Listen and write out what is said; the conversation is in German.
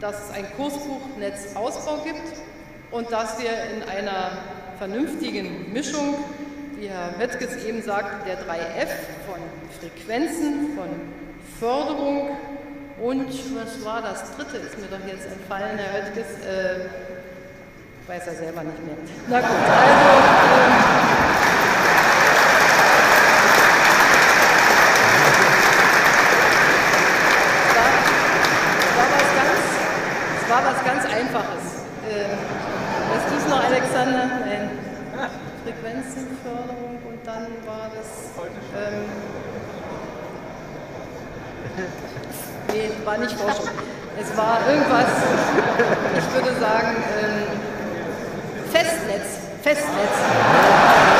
dass es ein Kursbuchnetzausbau gibt und dass wir in einer vernünftigen Mischung, wie Herr Höttges eben sagt, der 3F von Frequenzen, von Förderung und, was war das dritte, ist mir doch jetzt entfallen, Herr Höttges, weiß er selber nicht mehr. Na gut, also... war was ganz Einfaches. Weißt du es noch, Alexander? Nein. Frequenzenförderung und dann war das... nee, war nicht Forschung. Es war irgendwas, ich würde sagen, Festnetz.